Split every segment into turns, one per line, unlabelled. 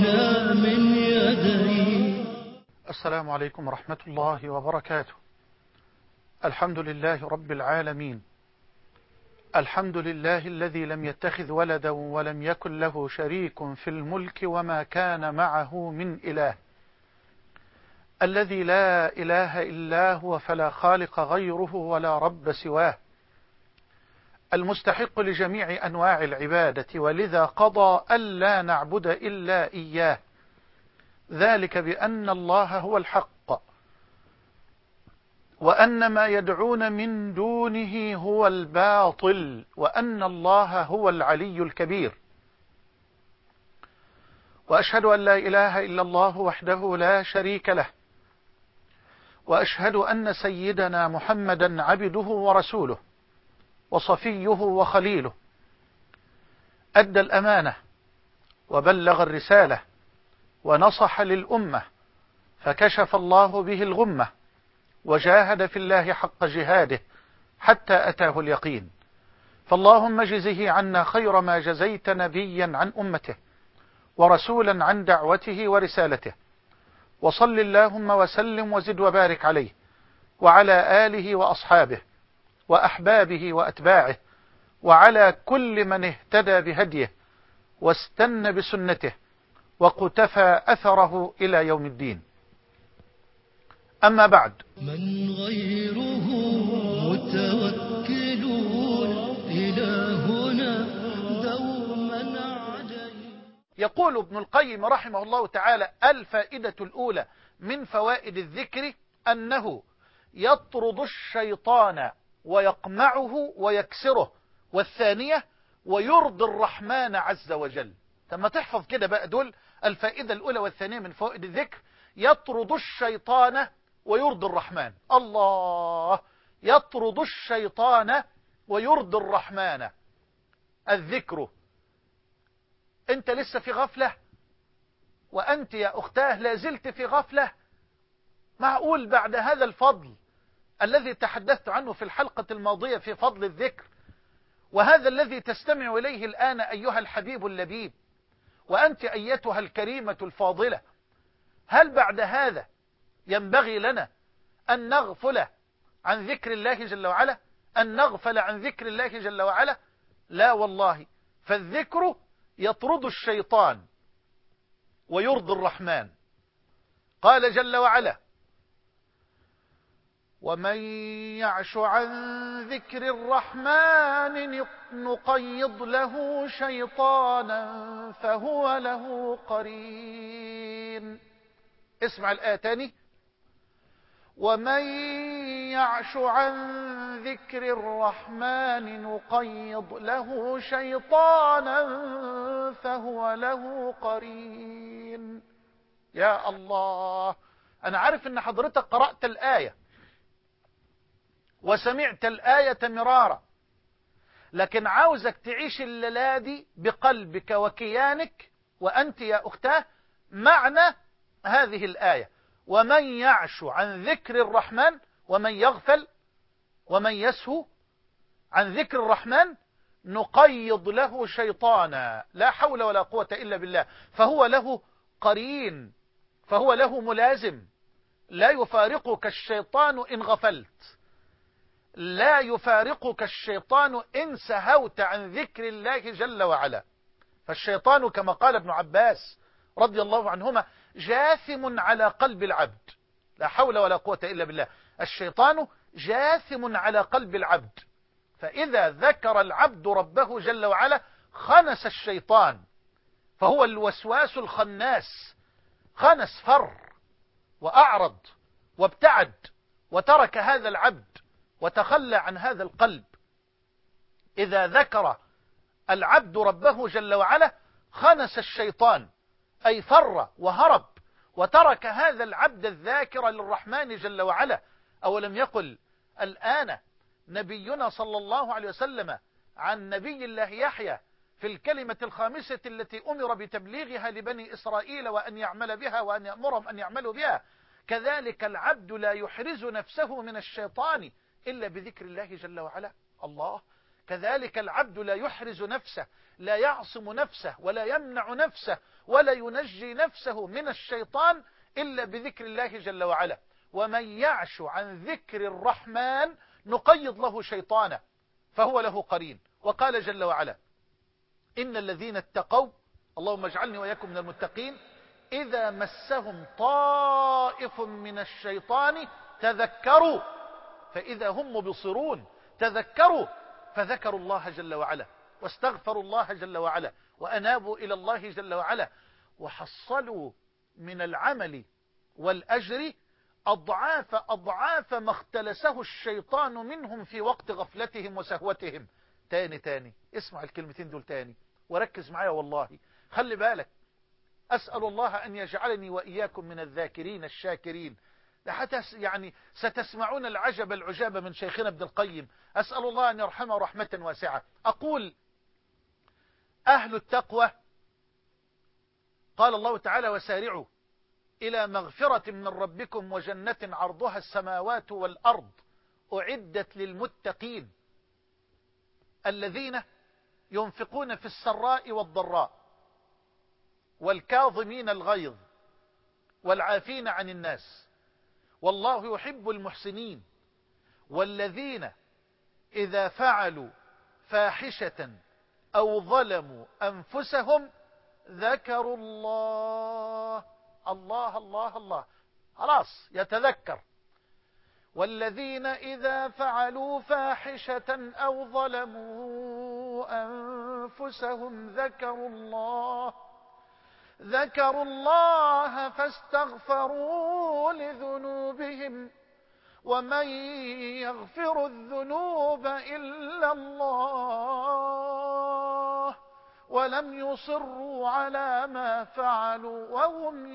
بنا من يديه.
السلام عليكم ورحمة الله وبركاته. الحمد لله رب العالمين، الحمد لله الذي لم يتخذ ولدا ولم يكن له شريك في الملك وما كان معه من إله، الذي لا إله إلا هو فلا خالق غيره ولا رب سواه، المستحق لجميع أنواع العبادة، ولذا قضى ألا نعبد إلا إياه، ذلك بأن الله هو الحق وأن ما يدعون من دونه هو الباطل، وأن الله هو العلي الكبير. وأشهد أن لا إله إلا الله وحده لا شريك له، وأشهد أن سيدنا محمدا عبده ورسوله وصفيه وخليله، أدى الأمانة وبلغ الرسالة ونصح للأمة، فكشف الله به الغمة وجاهد في الله حق جهاده حتى أتاه اليقين. فاللهم اجزه عنا خير ما جزيت نبيا عن أمته ورسولا عن دعوته ورسالته، وصل اللهم وسلم وزد وبارك عليه وعلى آله وأصحابه وأحبابه وأتباعه وعلى كل من اهتدى بهديه واستنى بسنته وقتفى أثره إلى يوم الدين. أما بعد،
من غيره متوكلون إلهنا دوما عجيب.
يقول ابن القيم رحمه الله تعالى: الفائدة الأولى من فوائد الذكر أنه يطرد الشيطان ويقمعه ويكسره، والثانية ويرضي الرحمن عز وجل. لما تحفظ كده بقى دول الفائدة الأولى والثانية من فوائد الذكر: يطرد الشيطان ويرضي الرحمن. الله، يطرد الشيطان ويرضي الرحمن. الذكر. انت لسه في غفلة، وانت يا اختاه لازلت في غفلة؟ معقول بعد هذا الفضل الذي تحدثت عنه في الحلقة الماضية في فضل الذكر، وهذا الذي تستمع إليه الآن أيها الحبيب اللبيب، وأنت أيتها الكريمة الفاضلة، هل بعد هذا ينبغي لنا أن نغفل عن ذكر الله جل وعلا؟ أن نغفل عن ذكر الله جل وعلا؟ لا والله، فالذكر يطرد الشيطان ويرضي الرحمن. قال جل وعلا: ومن يعش عن ذكر الرحمن نقيض له شيطانا فهو له قرين. اسمع الآية تاني: ومن يعش عن ذكر الرحمن نقيض له شيطانا فهو له قرين. يا الله، أنا عارف أن حضرتك قرأت الآية وسمعت الآية مرارا، لكن عاوزك تعيش الليلة دي بقلبك وكيانك وأنت يا أختاه معنى هذه الآية: ومن يعش عن ذكر الرحمن، ومن يغفل ومن يسهو عن ذكر الرحمن نقيض له شيطانا، لا حول ولا قوة إلا بالله، فهو له قرين، فهو له ملازم. لا يفارقك الشيطان إن غفلت، لا يفارقك الشيطان إن سهوت عن ذكر الله جل وعلا. فالشيطان كما قال ابن عباس رضي الله عنهما جاثم على قلب العبد، لا حول ولا قوة إلا بالله. الشيطان جاثم على قلب العبد، فإذا ذكر العبد ربه جل وعلا خنس الشيطان، فهو الوسواس الخناس، خنس، فر وأعرض وابتعد وترك هذا العبد وتخلى عن هذا القلب. إذا ذكر العبد ربه جل وعلا خنس الشيطان، أي فر وهرب وترك هذا العبد الذاكر للرحمن جل وعلا. أولم يقل الآن نبينا صلى الله عليه وسلم عن نبي الله يحيى في الكلمة الخامسة التي أمر بتبليغها لبني إسرائيل وأن يعمل بها وأن يأمرهم أن يعملوا بها: كذلك العبد لا يحرز نفسه من الشيطان إلا بذكر الله جل وعلا. الله، كذلك العبد لا يحرز نفسه، لا يعصم نفسه ولا يمنع نفسه ولا ينجي نفسه من الشيطان إلا بذكر الله جل وعلا. ومن يعش عن ذكر الرحمن نقيض له شيطانا فهو له قرين. وقال جل وعلا: إن الذين اتقوا، اللهم اجعلني وإياكم من المتقين، إذا مسهم طائف من الشيطان تذكروا فإذا هم مبصرون. تذكروا فذكروا الله جل وعلا واستغفروا الله جل وعلا وأنابوا إلى الله جل وعلا، وحصلوا من العمل والأجر أضعاف أضعاف ما اختلسه الشيطان منهم في وقت غفلتهم وسهوتهم. تاني اسمع الكلمتين دول تاني وركز معايا والله، خلي بالك. أسأل الله أن يجعلني وإياكم من الذاكرين الشاكرين. حتى يعني ستسمعون العجب العجاب من شيخنا ابن القيم، أسأل الله أن يرحمه رحمة واسعة. أقول: أهل التقوى، قال الله تعالى: وسارعوا إلى مغفرة من ربكم وجنة عرضها السماوات والأرض أعدت للمتقين الذين ينفقون في السراء والضراء والكاظمين الغيظ والعافين عن الناس والله يحب المحسنين والذين إذا فعلوا فاحشة أو ظلموا أنفسهم ذكروا الله. الله الله الله، خلاص يتذكر. والذين إذا فعلوا فاحشة أو ظلموا أنفسهم ذكروا الله فاستغفروا لذنوبهم ومن يغفر الذنوب إلا الله ولم يصروا على ما فعلوا وهم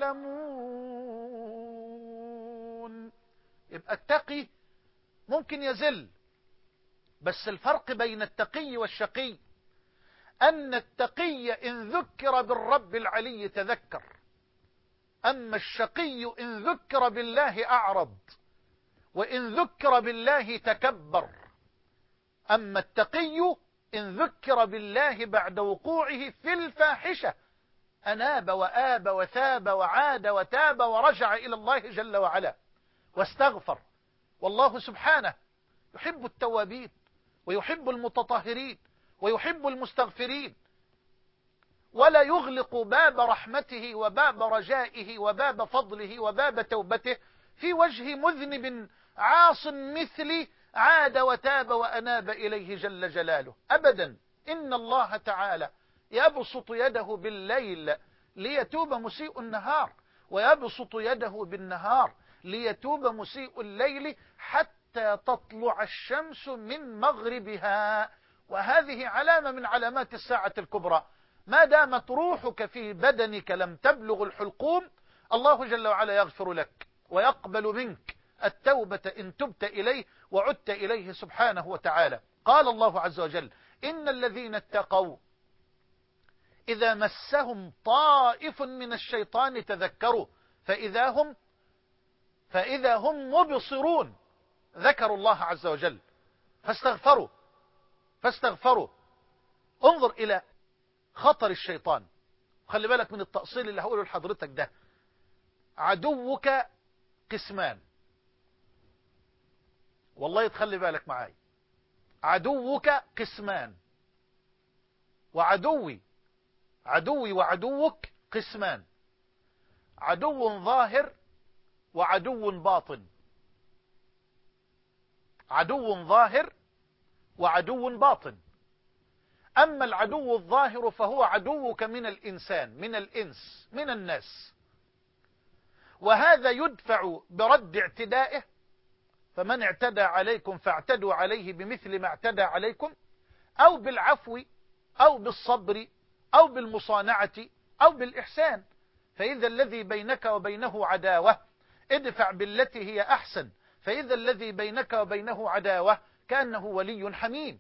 يعلمون. يبقى التقي ممكن يزل، بس الفرق بين التقي والشقي أن التقي إن ذكر بالرب العلي تذكر، أما الشقي إن ذكر بالله أعرض، وإن ذكر بالله تكبر. أما التقي إن ذكر بالله بعد وقوعه في الفاحشة أناب وآب وثاب وعاد وتاب ورجع إلى الله جل وعلا واستغفر. والله سبحانه يحب التوابين ويحب المتطهرين ويحب المستغفرين، ولا يغلق باب رحمته وباب رجائه وباب فضله وباب توبته في وجه مذنب عاص مثلي عاد وتاب وأناب إليه جل جلاله أبدا. إن الله تعالى يبسط يده بالليل ليتوب مسيء النهار، ويبسط يده بالنهار ليتوب مسيء الليل حتى تطلع الشمس من مغربها. وهذه علامة من علامات الساعة الكبرى. ما دامت روحك في بدنك لم تبلغ الحلقوم الله جل وعلا يغفر لك ويقبل منك التوبة إن تبت إليه وعدت إليه سبحانه وتعالى. قال الله عز وجل: إن الذين اتقوا إذا مسهم طائف من الشيطان تذكروا فإذا هم مبصرون. ذكروا الله عز وجل فاستغفروا. انظر إلى خطر الشيطان، خلي بالك من التأصيل اللي هقوله لحضرتك ده. عدوك قسمان، والله تخلي بالك معاي. عدوك قسمان، عدوي وعدوك قسمان: عدو ظاهر وعدو باطن. عدو ظاهر وعدو باطن. أما العدو الظاهر فهو عدوك من الإنسان، من الإنس، من الناس، وهذا يدفع برد اعتدائه. فمن اعتدى عليكم فاعتدوا عليه بمثل ما اعتدى عليكم، أو بالعفو أو بالصبر أو بالمصانعة أو بالإحسان. فإذا الذي بينك وبينه عداوة ادفع بالتي هي أحسن، فإذا الذي بينك وبينه عداوة كأنه ولي حميم.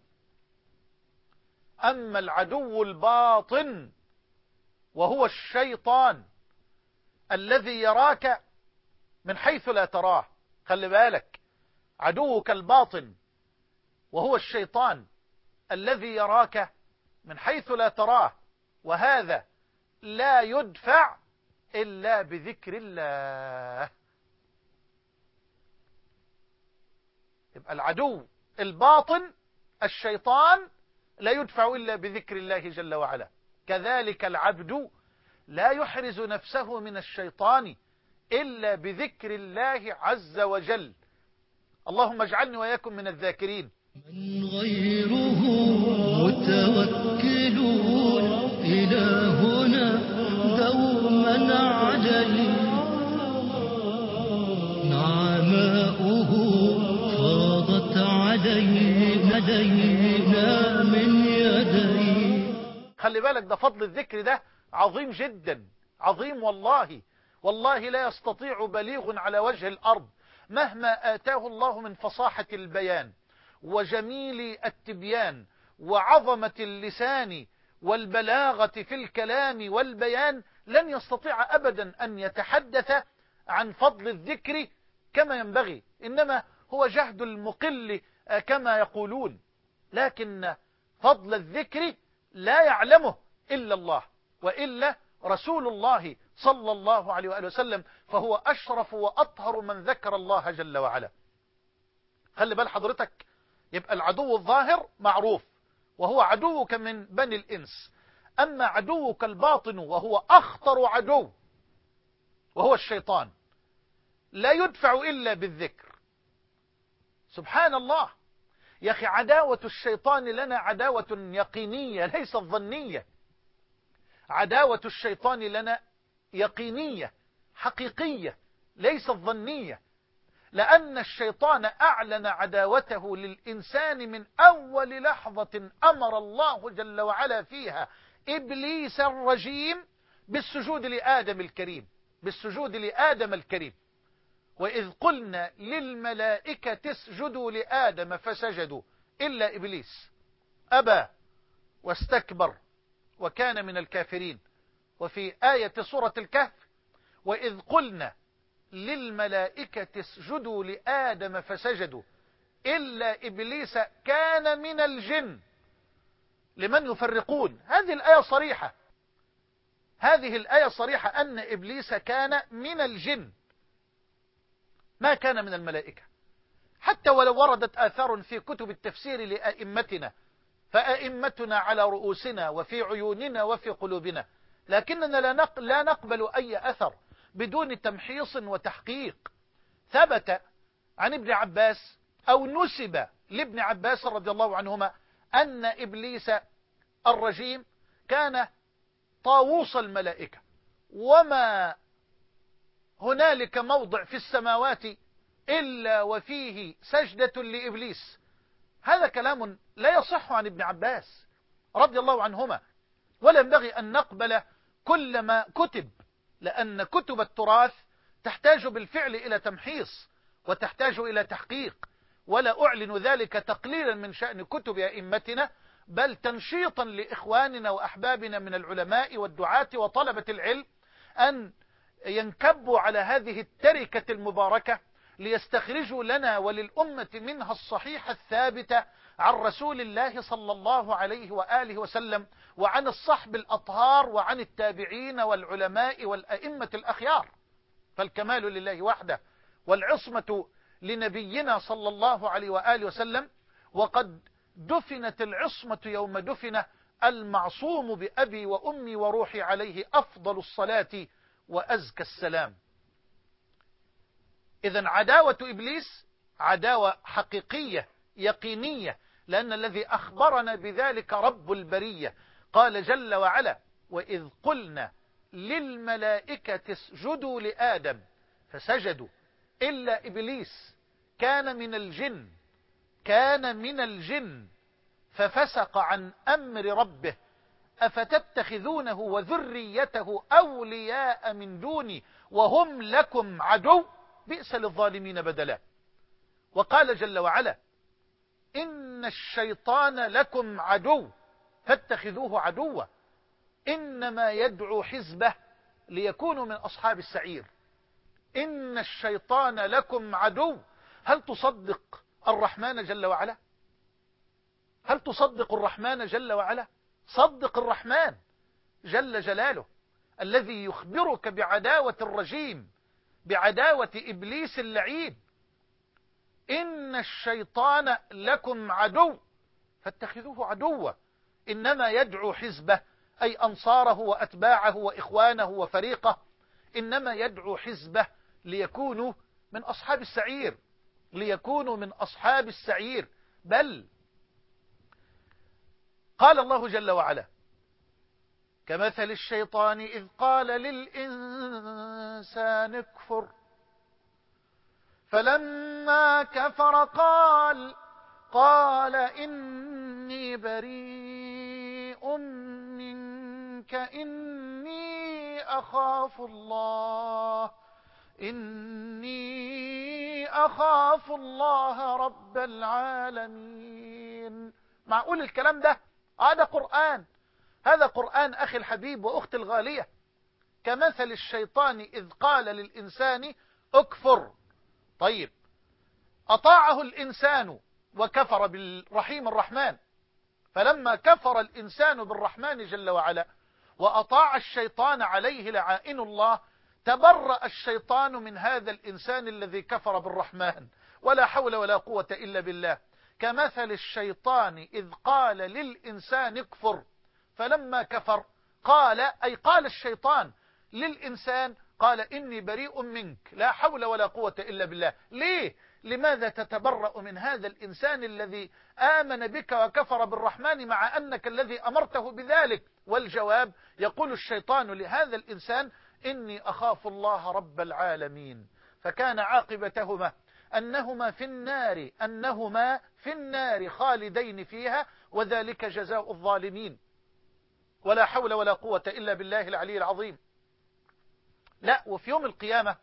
أما العدو الباطن وهو الشيطان الذي يراك من حيث لا تراه. خلي بالك، عدوك الباطن وهو الشيطان الذي يراك من حيث لا تراه، وهذا لا يدفع إلا بذكر الله. يبقى العدو الباطن الشيطان لا يدفع إلا بذكر الله جل وعلا. كذلك العبد لا يحرز نفسه من الشيطان إلا بذكر الله عز وجل. اللهم اجعلني وإياكم من الذاكرين.
من غيره متوكلون إلهنا دوما عليه، نعماؤه فاضت علينا دينا من يديه.
خلي بالك، ده فضل الذكر ده عظيم جدا، عظيم والله. والله لا يستطيع بليغ على وجه الأرض مهما آتاه الله من فصاحة البيان وجميل التبيان وعظمة اللسان والبلاغة في الكلام والبيان، لن يستطيع أبدا أن يتحدث عن فضل الذكر كما ينبغي، إنما هو جهد المقل كما يقولون. لكن فضل الذكر لا يعلمه إلا الله، وإلا رسول الله صلى الله عليه وآله وسلم، فهو أشرف وأطهر من ذكر الله جل وعلا. خلي بال حضرتك، يبقى العدو الظاهر معروف وهو عدوك من بني الإنس، أما عدوك الباطن وهو أخطر عدو وهو الشيطان لا يدفع إلا بالذكر. سبحان الله يا أخي، عداوة الشيطان لنا عداوة يقينية ليست ظنية. عداوة الشيطان لنا يقينية حقيقية ليست ظنية، لأن الشيطان أعلن عداوته للإنسان من أول لحظة أمر الله جل وعلا فيها إبليس الرجيم بالسجود لآدم الكريم، بالسجود لآدم الكريم. وإذ قلنا للملائكة اسجدوا لآدم فسجدوا إلا إبليس أبى واستكبر وكان من الكافرين. وفي آية سورة الكهف وإذ قلنا للملائكة اسجدوا لآدم فسجدوا إلا إبليس كان من الجن. لمن يفرقون؟ هذه الآية صريحة، هذه الآية صريحة أن إبليس كان من الجن، ما كان من الملائكة. حتى ولو وردت آثار في كتب التفسير لأئمتنا، فأئمتنا على رؤوسنا وفي عيوننا وفي قلوبنا، لكننا لا نقبل أي أثر بدون تمحيص وتحقيق. ثبت عن ابن عباس أو نسب لابن عباس رضي الله عنهما أن إبليس الرجيم كان طاووس الملائكة، وما هنالك موضع في السماوات إلا وفيه سجدة لإبليس. هذا كلام لا يصح عن ابن عباس رضي الله عنهما، ولا ينبغي أن نقبل كل ما كتب، لأن كتب التراث تحتاج بالفعل إلى تمحيص وتحتاج إلى تحقيق، ولا أعلن ذلك تقليلا من شأن كتب أئمتنا، بل تنشيطا لإخواننا وأحبابنا من العلماء والدعاة وطلبة العلم أن ينكبوا على هذه التركة المباركة ليستخرجوا لنا وللأمة منها الصحيح الثابت عن رسول الله صلى الله عليه وآله وسلم، وعن الصحب الأطهار، وعن التابعين والعلماء والأئمة الأخيار. فالكمال لله وحده، والعصمة لنبينا صلى الله عليه وآله وسلم. وقد دفنت العصمة يوم دفن المعصوم بأبي وأمي وروحي عليه أفضل الصلاة وأزكى السلام. إذن عداوة إبليس عداوة حقيقية يقينية، لأن الذي أخبرنا بذلك رب البرية. قال جل وعلا وإذ قلنا للملائكة اسجدوا لآدم فسجدوا إلا إبليس كان من الجن ففسق عن أمر ربه أفتتخذونه وذريته أولياء من دوني وهم لكم عدو بئس للظالمين بدلا. وقال جل وعلا إن الشيطان لكم عدو فاتخذوه عدوا إنما يدعو حزبه ليكونوا من أصحاب السعير. إن الشيطان لكم عدو. هل تصدق الرحمن جل وعلا؟ هل تصدق الرحمن جل وعلا؟ صدق الرحمن جل جلاله الذي يخبرك بعداوة الرجيم، بعداوة إبليس اللعين. إن الشيطان لكم عدو فاتخذوه عدوا إنما يدعو حزبه، أي أنصاره وأتباعه وإخوانه وفريقه، إنما يدعو حزبه ليكونوا من أصحاب السعير، ليكونوا من أصحاب السعير. بل قال الله جل وعلا: كمثل الشيطان إذ قال للإنسان اكفر فلما كفر قال إني بريء منك إني أخاف الله رب العالمين. معقول الكلام ده؟ هذا قرآن، هذا قرآن أخي الحبيب وأختي الغالية. كمثل الشيطان إذ قال للإنسان اكفر. طيب، أطاعه الإنسان وكفر بالرحيم الرحمن، فلما كفر الإنسان بالرحمن جل وعلا وأطاع الشيطان عليه لعائن الله، تبرأ الشيطان من هذا الإنسان الذي كفر بالرحمن. ولا حول ولا قوة إلا بالله. كمثل الشيطان إذ قال للإنسان اكفر فلما كفر قال الشيطان للإنسان قال إني بريء منك. لا حول ولا قوة إلا بالله. ليه؟ لماذا تتبرأ من هذا الإنسان الذي آمن بك وكفر بالرحمن مع أنك الذي أمرته بذلك؟ والجواب: يقول الشيطان لهذا الإنسان إني أخاف الله رب العالمين. فكان عاقبتهما أنهما في النار خالدين فيها وذلك جزاء الظالمين. ولا حول ولا قوة إلا بالله العلي العظيم. لا، وفي يوم القيامة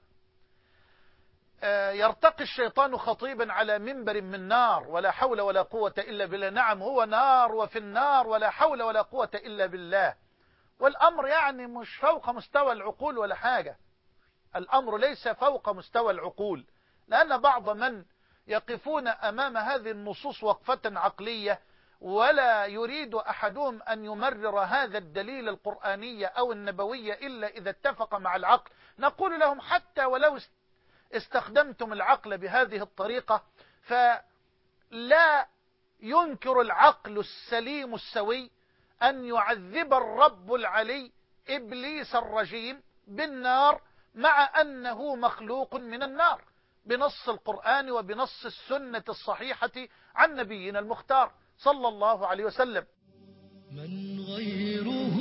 يرتقي الشيطان خطيبا على منبر من نار. ولا حول ولا قوة إلا بالله. نعم، هو نار وفي النار، ولا حول ولا قوة إلا بالله. والأمر يعني مش فوق مستوى العقول ولا حاجة. الأمر ليس فوق مستوى العقول، لأن بعض من يقفون أمام هذه النصوص وقفة عقلية ولا يريد أحدهم أن يمرر هذا الدليل القرآني أو النبوي إلا إذا اتفق مع العقل، نقول لهم حتى ولو استخدمتم العقل بهذه الطريقة فلا ينكر العقل السليم السوي أن يعذب الرب العلي إبليس الرجيم بالنار مع أنه مخلوق من النار بنص القرآن وبنص السنة الصحيحة عن نبينا المختار صلى الله عليه وسلم.
من غيره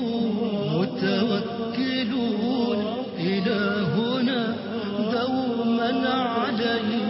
متوكلون إلهنا دوما عليه